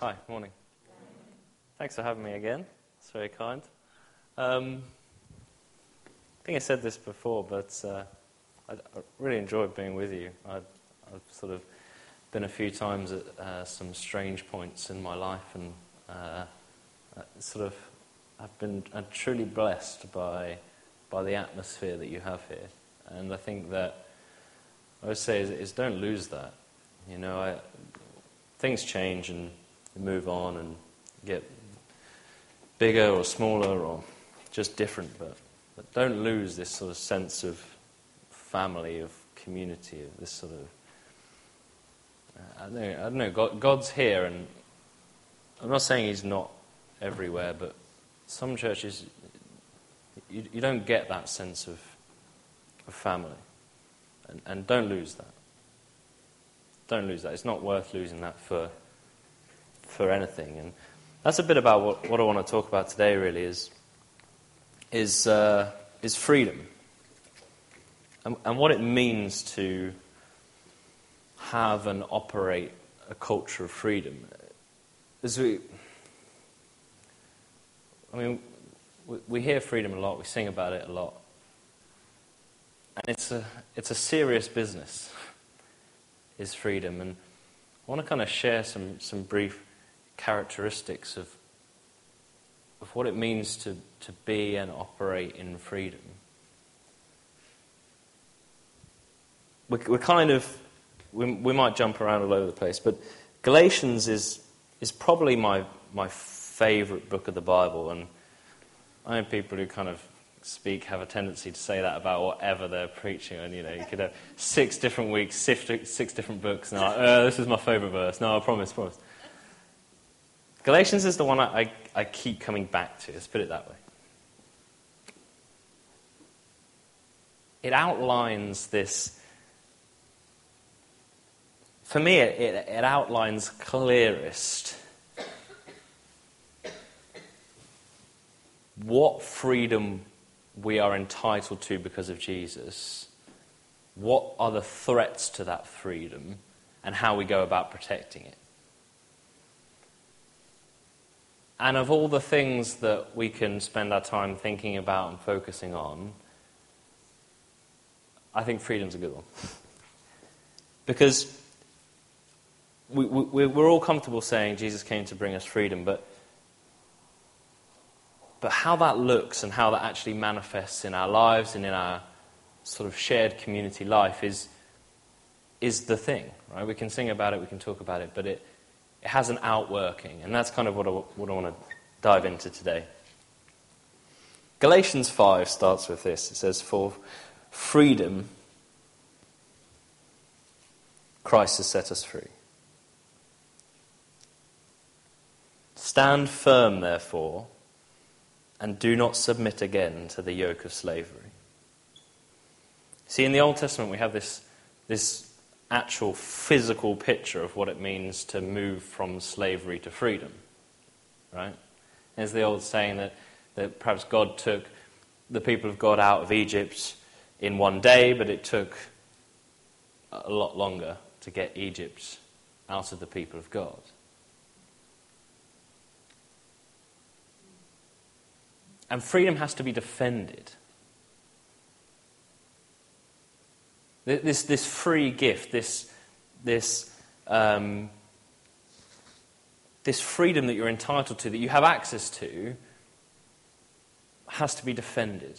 Hi, morning. Thanks for having me again. It's very kind. I think I said this before, but I really enjoyed being with you. I've sort of been a few times at some strange points in my life, and I'm truly blessed by the atmosphere that you have here. And I think that I would say is don't lose that. You know, things change and move on and get bigger or smaller or just different, but don't lose this sort of sense of family, of community, of this sort of I don't know. God's here, and I'm not saying He's not everywhere, but some churches you don't get that sense of family, and don't lose that. Don't lose that. It's not worth losing that for anything. And that's a bit about what I want to talk about today. Really, is freedom, and what it means to have and operate a culture of freedom. We hear freedom a lot. We sing about it a lot, and it's a serious business. Is freedom, and I want to kind of share some brief characteristics of what it means to be and operate in freedom. We might jump around all over the place, but Galatians is probably my favourite book of the Bible, and I know people who kind of have a tendency to say that about whatever they're preaching, and you could have 6 different weeks, 6 different books, and this is my favourite verse. No, I promise. Galatians is the one I keep coming back to. Let's put it that way. It outlines this. For me, it outlines clearest what freedom we are entitled to because of Jesus, what are the threats to that freedom, and how we go about protecting it. And of all the things that we can spend our time thinking about and focusing on, I think freedom's a good one. Because we're all comfortable saying Jesus came to bring us freedom, but how that looks and how that actually manifests in our lives and in our sort of shared community life is the thing, right? We can sing about it, we can talk about it, but it has an outworking, and that's kind of what I want to dive into today. Galatians 5 starts with this. It says, "For freedom, Christ has set us free. Stand firm, therefore, and do not submit again to the yoke of slavery." See, in the Old Testament we have this actual physical picture of what it means to move from slavery to freedom, right? There's the old saying that perhaps God took the people of God out of Egypt in one day, but it took a lot longer to get Egypt out of the people of God. And freedom has to be defended. This free gift, this freedom that you're entitled to, that you have access to, has to be defended.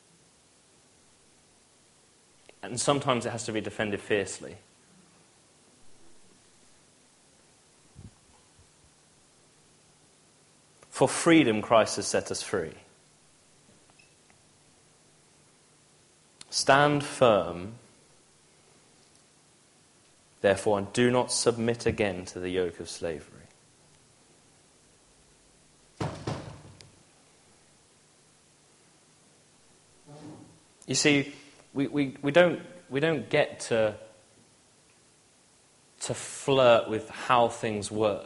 And sometimes it has to be defended fiercely. For freedom, Christ has set us free. Stand firm, therefore, and do not submit again to the yoke of slavery. You see, we don't get to flirt with how things were.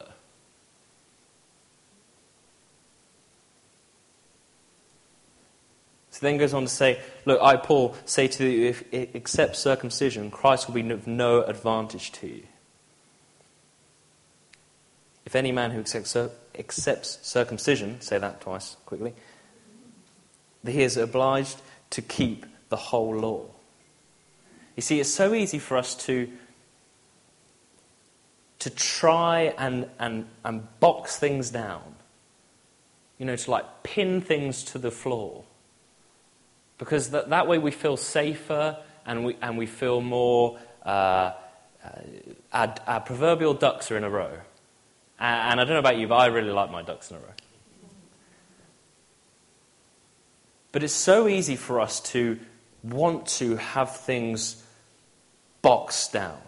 So then goes on to say, look, I, Paul, say to you, if except circumcision, Christ will be of no advantage to you. if any man who accepts circumcision, say that twice quickly, that he is obliged to keep the whole law. You see, it's so easy for us to try and box things down. To like pin things to the floor. Because that way we feel safer and we feel more, our proverbial ducks are in a row. And I don't know about you, but I really like my ducks in a row. But it's so easy for us to want to have things boxed down.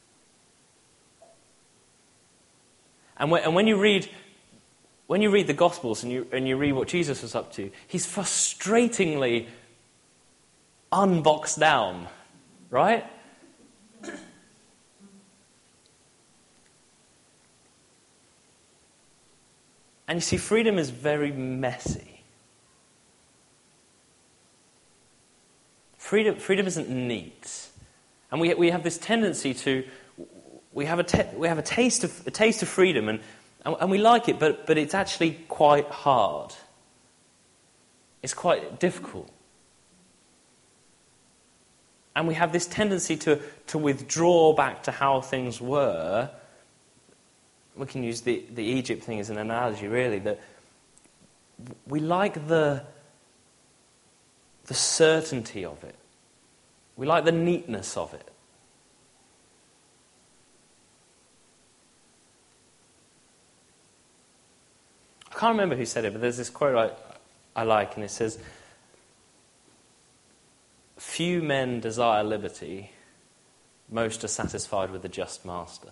And when you read the Gospels and you read what Jesus was up to, he's frustratingly unboxed down, right? And you see, freedom is very messy. Freedom isn't neat. And we have this tendency to... We have a taste of freedom, and we like it, but it's actually quite hard. It's quite difficult. And we have this tendency to withdraw back to how things were. We can use the Egypt thing as an analogy, really, that we like the certainty of it. We like the neatness of it. I can't remember who said it, but there's this quote I like, and it says, "Few men desire liberty, most are satisfied with a just master."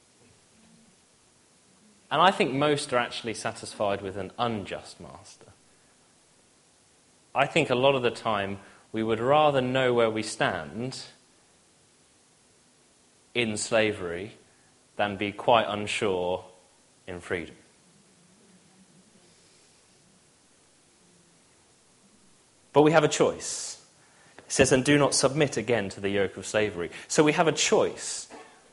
And I think most are actually satisfied with an unjust master. I think a lot of the time we would rather know where we stand in slavery than be quite unsure in freedom. But we have a choice. It says, "And do not submit again to the yoke of slavery." So we have a choice.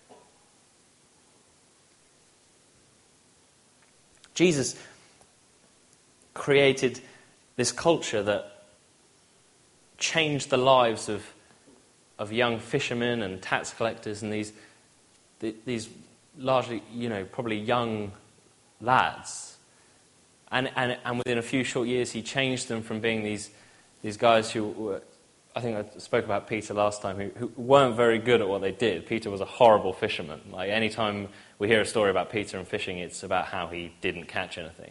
Jesus created this culture that changed the lives of young fishermen and tax collectors and these largely, probably young lads. And within a few short years, he changed them from being these guys who were, I think I spoke about Peter last time, who weren't very good at what they did. Peter was a horrible fisherman. Like, anytime we hear a story about Peter and fishing, it's about how he didn't catch anything.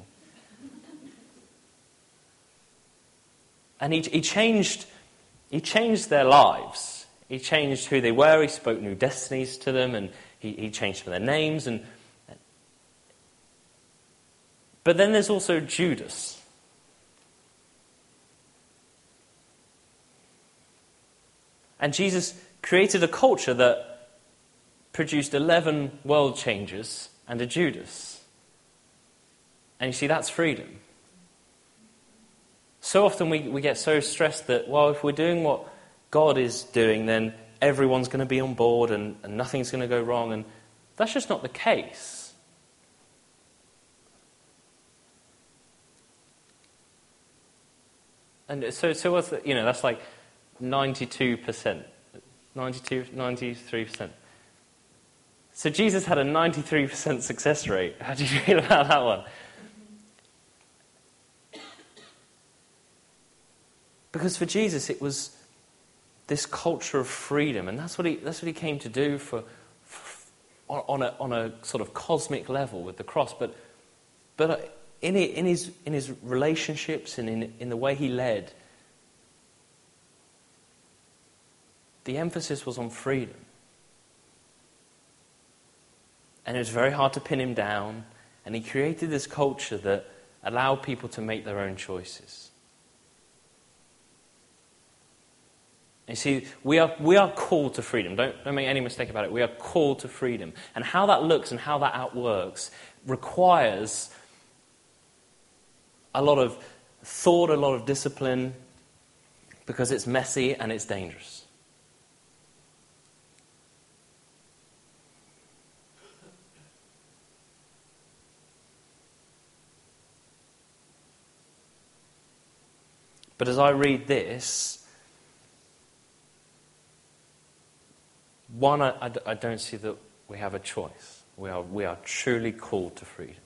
And he changed their lives. He changed who they were. He spoke new destinies to them, and he changed their names. But then there's also Judas. And Jesus created a culture that produced 11 world changers and a Judas. And you see, that's freedom. So often we get so stressed that, well, if we're doing what God is doing, then everyone's going to be on board and nothing's going to go wrong. And that's just not the case. And so what's the, that's like 92%, 93%. So Jesus had a 93% success rate. How do you feel about that one? Because for Jesus, it was this culture of freedom, and that's what he came to do on a sort of cosmic level with the cross. But in his relationships and in the way he led, the emphasis was on freedom. And it was very hard to pin him down. And he created this culture that allowed people to make their own choices. You see, we are called to freedom. Don't make any mistake about it. We are called to freedom. And how that looks and how that outworks requires a lot of thought, a lot of discipline, because it's messy and it's dangerous. But as I read this, one, I don't see that we have a choice. We are truly called to freedom.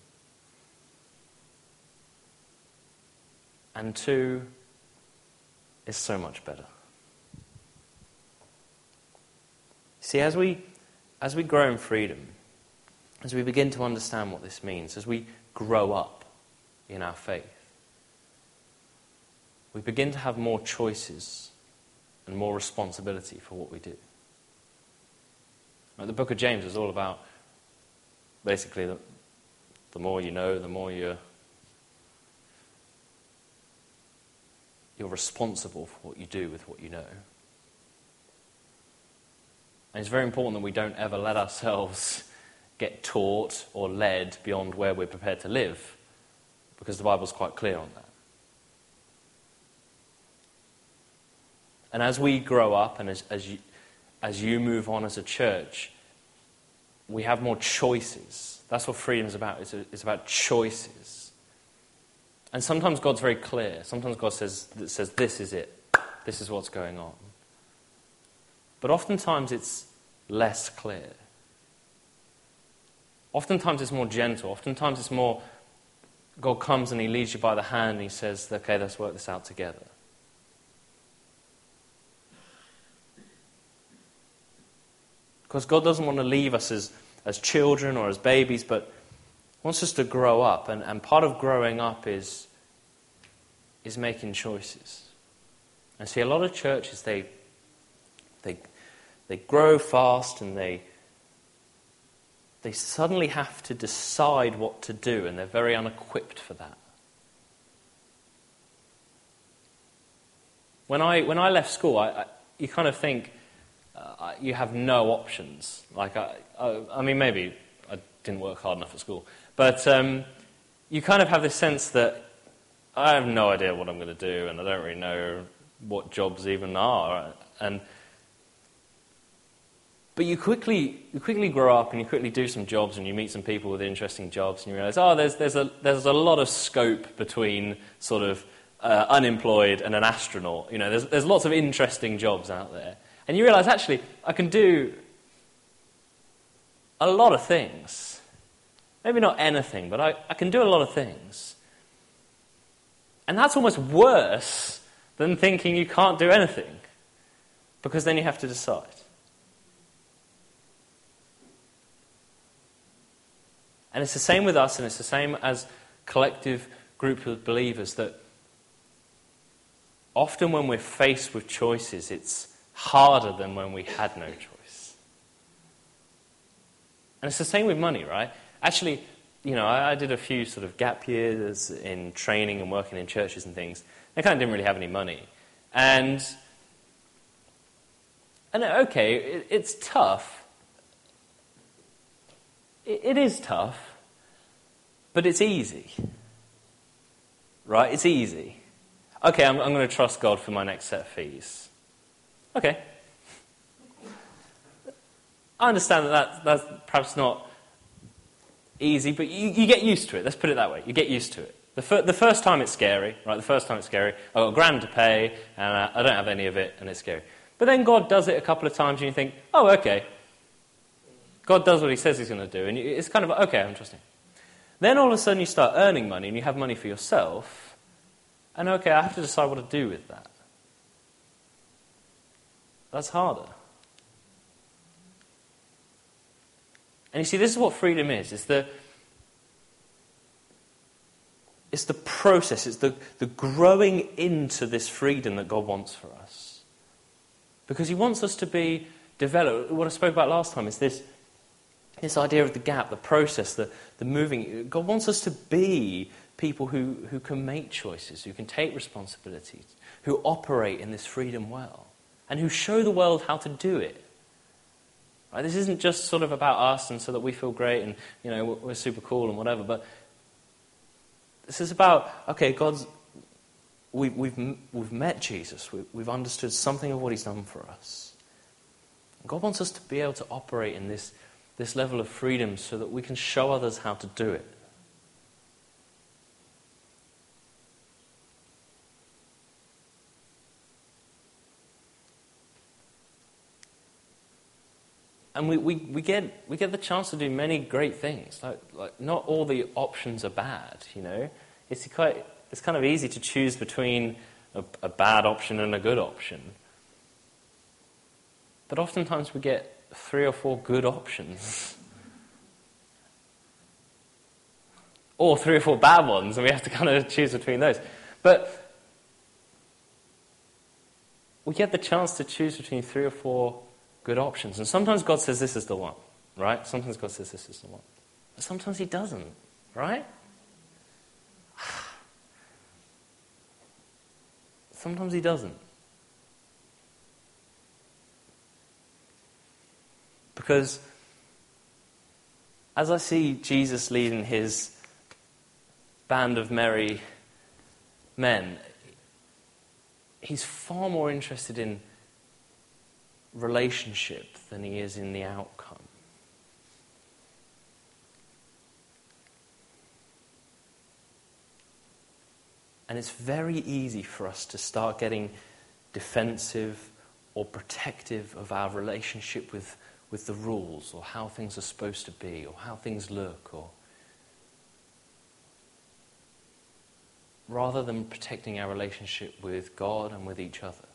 And two, it's so much better. See, as we grow in freedom, as we begin to understand what this means, as we grow up in our faith, we begin to have more choices and more responsibility for what we do. Like the book of James is all about basically the more you know, the more you're responsible for what you do with what you know. And it's very important that we don't ever let ourselves get taught or led beyond where we're prepared to live, because the Bible's quite clear on that. And as we grow up and as you move on as a church, we have more choices. That's what freedom is about. It's about choices. And sometimes God's very clear. Sometimes God says, this is it. This is what's going on. But oftentimes it's less clear. Oftentimes it's more gentle. Oftentimes it's more, God comes and he leads you by the hand and he says, okay, let's work this out together. Because God doesn't want to leave us as children or as babies, but wants us to grow up. And part of growing up is making choices. And see, a lot of churches, they grow fast and they suddenly have to decide what to do, and they're very unequipped for that. When I left school, you kind of think you have no options. Like I mean, maybe I didn't work hard enough at school, but you kind of have this sense that I have no idea what I'm going to do, and I don't really know what jobs even are, But you quickly grow up and you quickly do some jobs and you meet some people with interesting jobs and you realise, there's a lot of scope between sort of unemployed and an astronaut. You know, there's lots of interesting jobs out there. And you realise, actually, I can do a lot of things. Maybe not anything, but I can do a lot of things. And that's almost worse than thinking you can't do anything, because then you have to decide. And it's the same with us, and it's the same as collective group of believers, that often when we're faced with choices, it's harder than when we had no choice. And it's the same with money, right? Actually, you know, I did a few sort of gap years in training and working in churches and things. I kind of didn't really have any money. And okay, it's tough. It is tough, but it's easy. Right? It's easy. Okay, I'm going to trust God for my next set of fees. Okay. I understand that's perhaps not easy, but you get used to it. Let's put it that way. You get used to it. The first time it's scary, right? The first time it's scary. I've got $1,000 to pay, and I don't have any of it, and it's scary. But then God does it a couple of times, and you think, oh, okay. God does what he says he's going to do, and it's kind of, okay, I'm trusting. Then all of a sudden you start earning money, and you have money for yourself, and okay, I have to decide what to do with that. That's harder. And you see, this is what freedom is. It's the process, it's the growing into this freedom that God wants for us. Because he wants us to be developed. What I spoke about last time is this idea of the gap, the process, the moving. God wants us to be people who can make choices, who can take responsibilities, who operate in this freedom well, and who show the world how to do it. Right? This isn't just sort of about us and so that we feel great and, you know, we're super cool and whatever, but this is about, okay, we've met Jesus, we've understood something of what he's done for us. God wants us to be able to operate in this level of freedom so that we can show others how to do it. And we get the chance to do many great things. Like not all the options are bad, you know. It's kind of easy to choose between a bad option and a good option. But oftentimes we get 3 or 4 good options. Or 3 or 4 bad ones, and we have to kind of choose between those. But we get the chance to choose between 3 or 4 good options. And sometimes God says this is the one, right? Sometimes God says this is the one. But sometimes he doesn't, right? Sometimes he doesn't. Because as I see Jesus leading his band of merry men, he's far more interested in relationship than he is in the outcome. And it's very easy for us to start getting defensive or protective of our relationship with the rules, or how things are supposed to be, or how things look, or rather than protecting our relationship with God and with each other.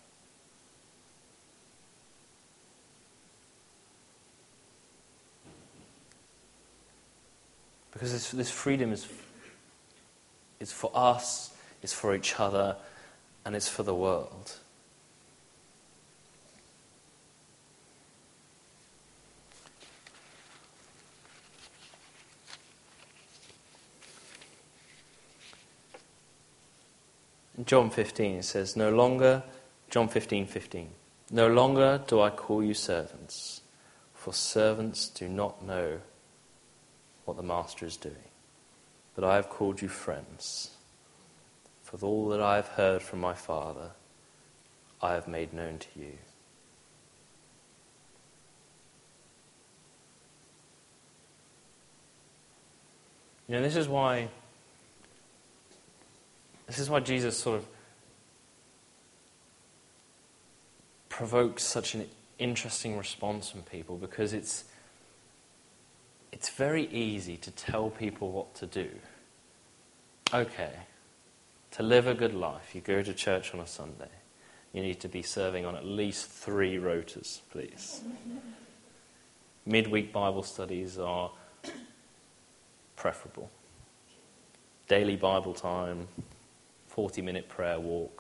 Because this freedom is for us, it's for each other, and it's for the world. In John 15 it says, John 15:15, no longer do I call you servants, for servants do not know what the master is doing. But I have called you friends, for all that I have heard from my Father, I have made known to you. You know, this is why Jesus sort of provokes such an interesting response from people, because it's very easy to tell people what to do. Okay, to live a good life, you go to church on a Sunday. You need to be serving on at least 3 rotas, please. Midweek Bible studies are preferable. Daily Bible time, 40-minute prayer walk.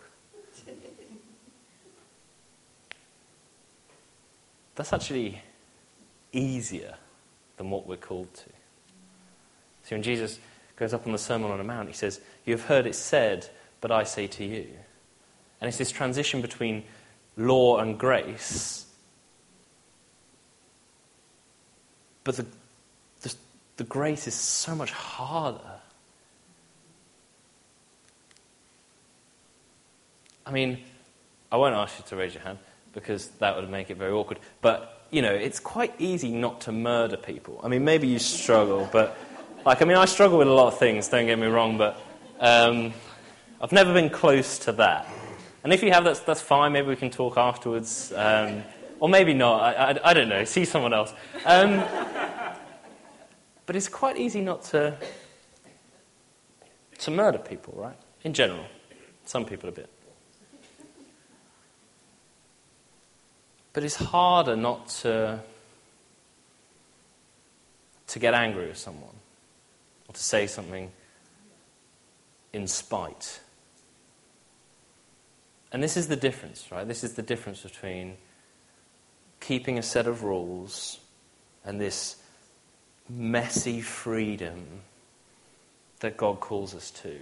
That's actually easier than what we're called to. See, when Jesus goes up on the Sermon on the Mount, he says, you have heard it said, but I say to you. And it's this transition between law and grace. But the grace is so much harder. I mean, I won't ask you to raise your hand, because that would make it very awkward. But, you know, it's quite easy not to murder people. I mean, maybe you struggle, but, I struggle with a lot of things, don't get me wrong, but I've never been close to that. And if you have, that's fine. Maybe we can talk afterwards. Or maybe not. I don't know. See someone else. But it's quite easy not to murder people, right? In general. Some people a bit. But it's harder not to get angry with someone, or to say something in spite. And this is the difference, right? This is the difference between keeping a set of rules and this messy freedom that God calls us to.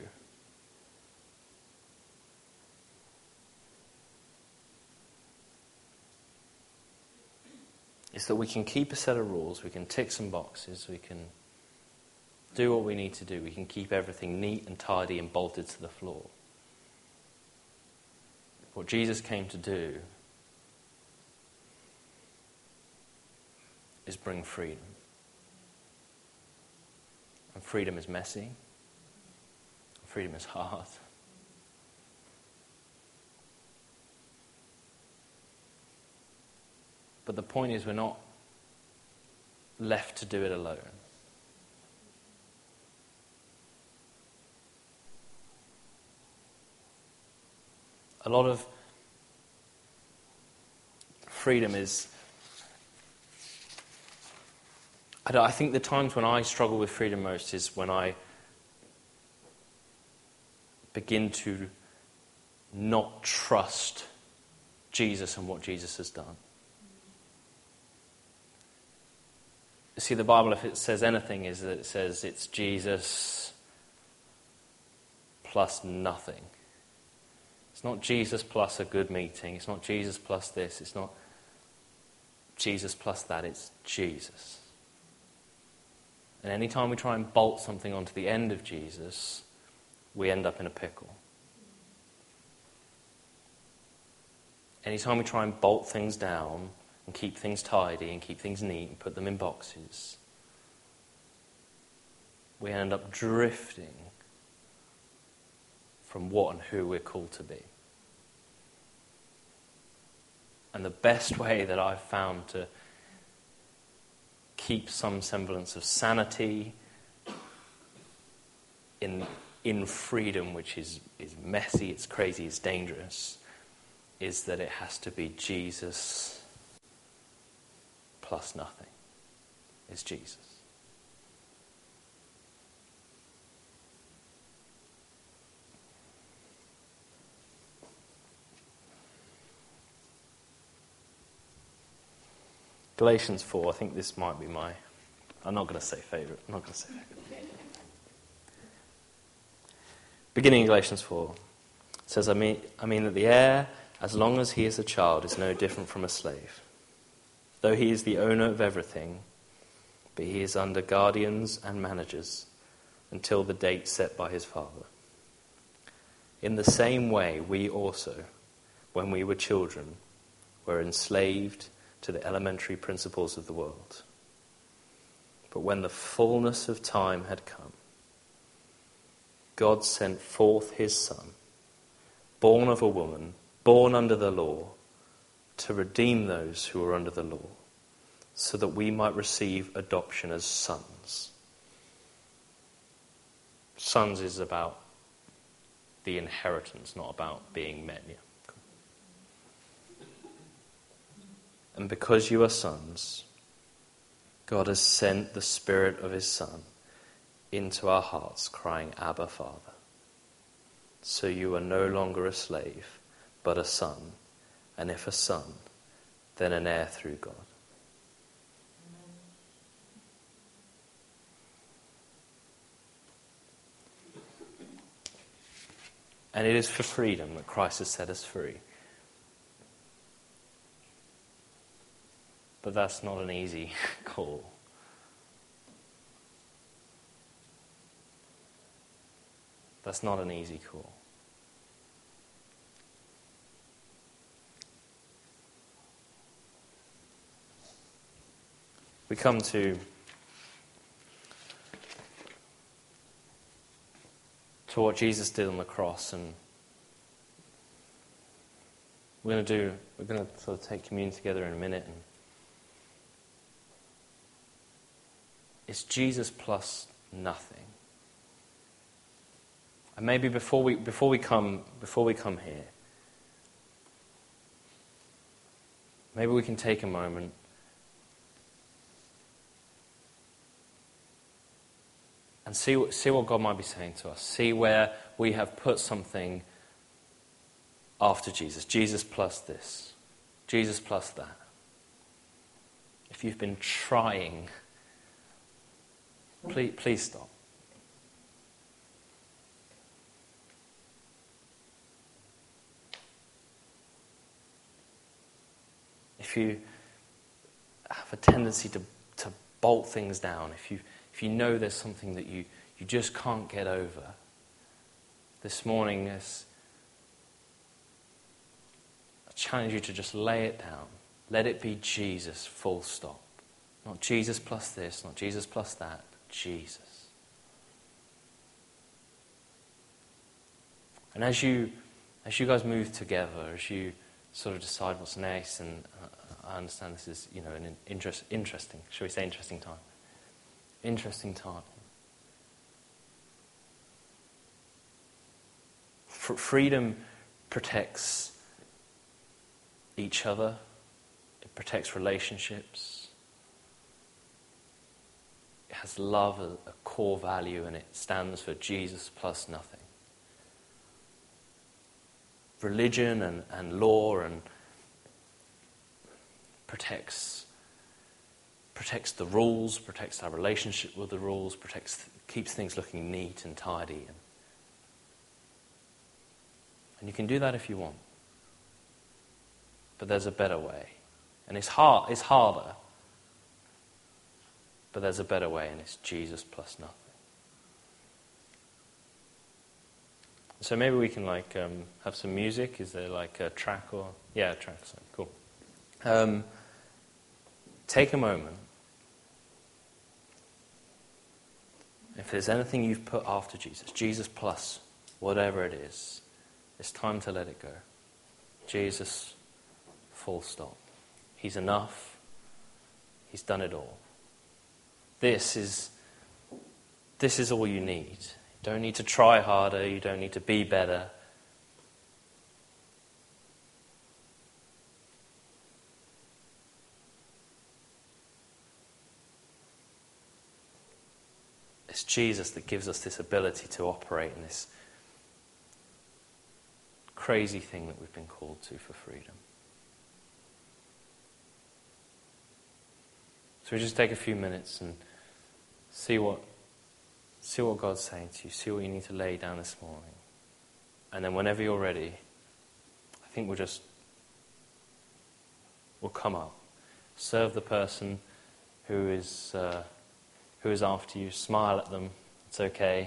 Is that we can keep a set of rules, we can tick some boxes, we can do what we need to do, we can keep everything neat and tidy and bolted to the floor. What Jesus came to do is bring freedom. And freedom is messy. Freedom is hard. But the point is, we're not left to do it alone. A lot of freedom is... I think the times when I struggle with freedom most is when I begin to not trust Jesus and what Jesus has done. See, the Bible, if it says anything, is that it says it's Jesus plus nothing. It's not Jesus plus a good meeting. It's not Jesus plus this. It's not Jesus plus that. It's Jesus. And any time we try and bolt something onto the end of Jesus, we end up in a pickle. Anytime we try and bolt things down and keep things tidy and keep things neat and put them in boxes, we end up drifting from what and who we're called to be. And the best way that I've found to keep some semblance of sanity in freedom, which is messy, it's crazy, it's dangerous, is that it has to be Jesus plus nothing. It's Jesus. Galatians 4, I think this might be my... I'm not going to say favourite. Beginning in Galatians 4, it says, I mean that the heir, as long as he is a child, is no different from a slave. Though he is the owner of everything, but he is under guardians and managers until the date set by his father. In the same way, we also, when we were children, were enslaved to the elementary principles of the world. But when the fullness of time had come, God sent forth his Son, born of a woman, born under the law, to redeem those who were under the law, so that we might receive adoption as sons. Sons is about the inheritance, not about being men. Yeah. And because you are sons, God has sent the Spirit of his Son into our hearts, crying, Abba, Father. So you are no longer a slave, but a son. And if a son, then an heir through God. And it is for freedom that Christ has set us free. But that's not an easy call. That's not an easy call. We come to what Jesus did on the cross, and we're going to sort of take communion together in a minute. And it's Jesus plus nothing. And maybe before we come here, maybe we can take a moment and see what God might be saying to us. See where we have put something after Jesus. Jesus plus this. Jesus plus that. If you've been trying, please stop. If you have a tendency to bolt things down, if you know there's something that you just can't get over, this morning I challenge you to just lay it down. Let it be Jesus, full stop. Not Jesus plus this, not Jesus plus that, Jesus. And as you guys move together, as you sort of decide what's next, and I understand this is, an interesting, shall we say interesting time? Interesting time. Freedom protects each other. It protects relationships. It has love as a core value, and it stands for Jesus plus nothing. Religion and law and protects the rules, protects our relationship with the rules, keeps things looking neat and tidy. And you can do that if you want. But there's a better way. And it's harder. But there's a better way, and it's Jesus plus nothing. So maybe we can have some music. Is there a track or... Yeah, a track. So cool. Take a moment. If there's anything you've put after Jesus plus whatever it is, it's time to let it go. Jesus, full stop. He's enough. He's done it all. This is all you need. You don't need to try harder. You don't need to be better. It's Jesus that gives us this ability to operate in this crazy thing that we've been called to for freedom. So we just take a few minutes and see what God's saying to you. See what you need to lay down this morning. And then whenever you're ready, I think we'll come up. Serve the person who is after you. Smile at them. It's okay.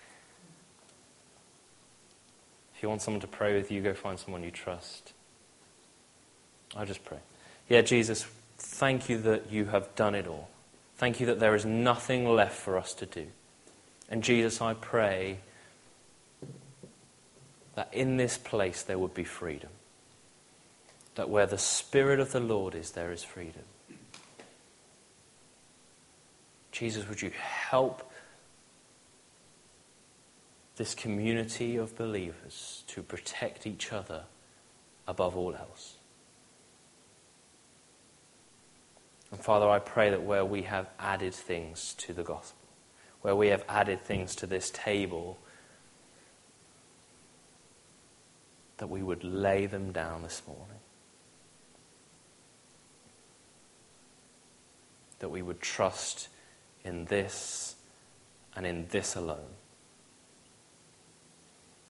If you want someone to pray with you, go find someone you trust. I'll just pray. Yeah, Jesus, thank you that you have done it all. Thank you that there is nothing left for us to do. And Jesus, I pray that in this place there would be freedom. That where the Spirit of the Lord is, there is freedom. Jesus, would you help this community of believers to protect each other above all else? And Father, I pray that where we have added things to the gospel, where we have added things to this table, that we would lay them down this morning. That we would trust in this and in this alone.